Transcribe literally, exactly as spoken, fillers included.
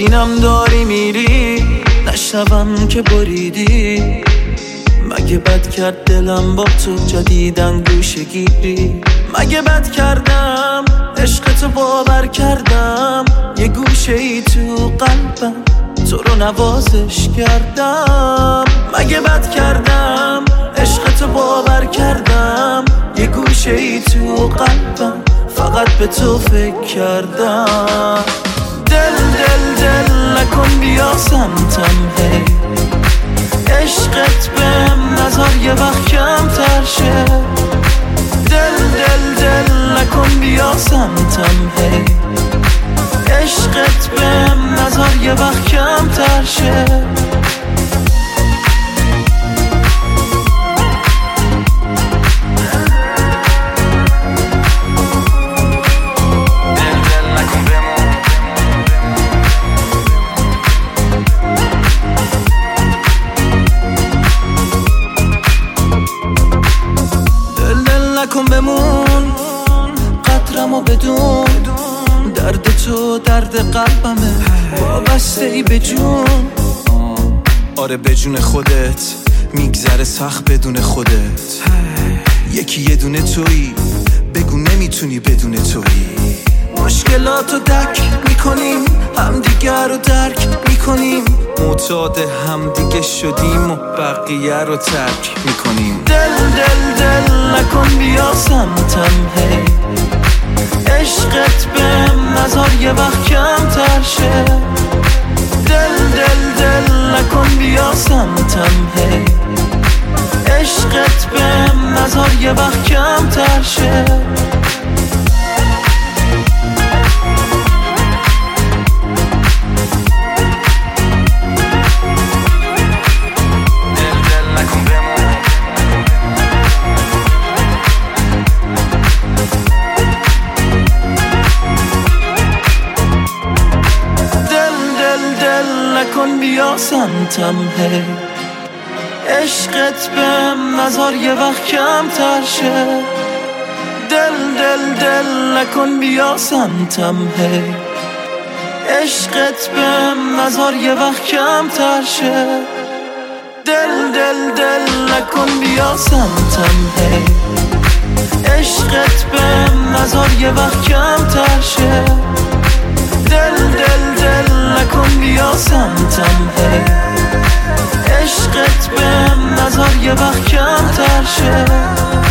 ببینم داری میری، نشنوم که بریدی. مگه بد کرد دلم با تو جدیدن گوشه گیری؟ مگه بد کردم عشق تو باور کردم، یه گوشه ای تو قلبم تو رو نوازش کردم. مگه بد کردم عشق تو باور کردم، یه گوشه ای تو قلبم فقط به تو فکر کردم. دل دل دل نکن بیا سمتم هی، عشقت بهم نذار یه وقت کم تر شه. دل دل دل نکن بیا سمتم هی، عشقت بهم نذار یه وقت کم تر شه. نکن بمون قدرمو بدون، درد تو درد قلبمه وابسته ای به جون. آره به جون خودت میگذره سخت بدون خودت. یکی یه دونه تویی، بگو نمیتونی بدون تویی. مشکلاتو دک میکنیم، همدیگر رو درک میکنیم، معتاد همدیگه شدیم و بقیه رو ترک میکنیم. دل دل دل نکن بیا سمتم هی، عشقت بهم نذار یه وقت کم تر شه. دل دل دل نکن بیا سمتم هی، عشقت بهم نذار یه وقت کم تر شه. نکن بیا سمتم هی، عشقت بهم نذار یه وقت کم تر شه. دل دل دل نکن بیا سمتم هی، عشقت بهم نذار یه وقت کم تر شه. دل دل دل نکن بیا سمتم هی، عشقت بهم نذار یه وقت کم تر شه. دل دل دل نکن بیا سمتم هی، عشقت بهم نذار یه وقت کم تر شه.